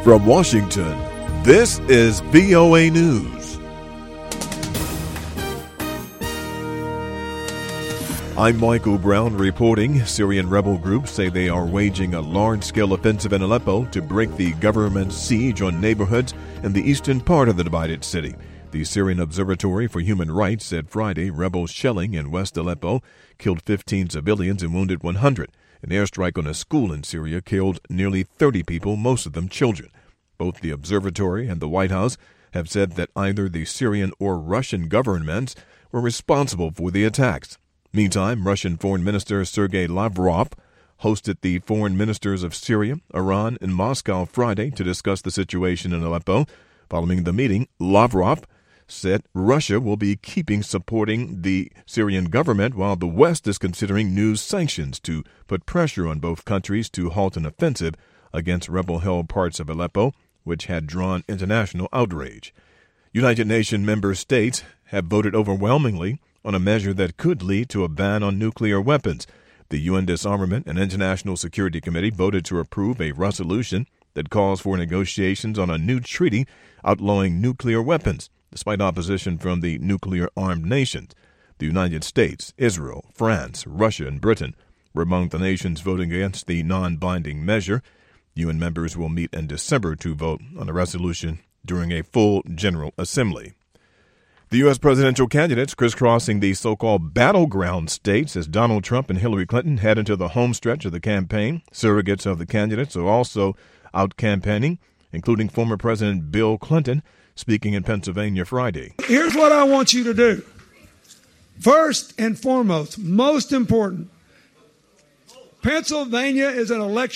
From Washington, this is VOA News. I'm Michael Brown reporting. Syrian rebel groups say they are waging a large-scale offensive in Aleppo to break the government's siege on neighborhoods in the eastern part of the divided city. The Syrian Observatory for Human Rights said Friday rebel shelling in West Aleppo killed 15 civilians and wounded 100. An airstrike on a school in Syria killed nearly 30 people, most of them children. Both the observatory and the White House have said that either the Syrian or Russian governments were responsible for the attacks. Meantime, Russian Foreign Minister Sergei Lavrov hosted the foreign ministers of Syria, Iran, and Moscow Friday to discuss the situation in Aleppo. Following the meeting, Lavrov said Russia will be supporting the Syrian government while the West is considering new sanctions to put pressure on both countries to halt an offensive against rebel-held parts of Aleppo, which had drawn international outrage. United Nations member states have voted overwhelmingly on a measure that could lead to a ban on nuclear weapons. The UN Disarmament and International Security Committee voted to approve a resolution that calls for negotiations on a new treaty outlawing nuclear weapons, despite opposition from the nuclear-armed nations. The United States, Israel, France, Russia, and Britain were among the nations voting against the non-binding measure. UN members will meet in December to vote on a resolution during a full General Assembly. The U.S. presidential candidates crisscrossing the so-called battleground states as Donald Trump and Hillary Clinton head into the home stretch of the campaign. Surrogates of the candidates are also out campaigning, including former President Bill Clinton, speaking in Pennsylvania Friday. Here's what I want you to do. First and foremost, most important, Pennsylvania is an election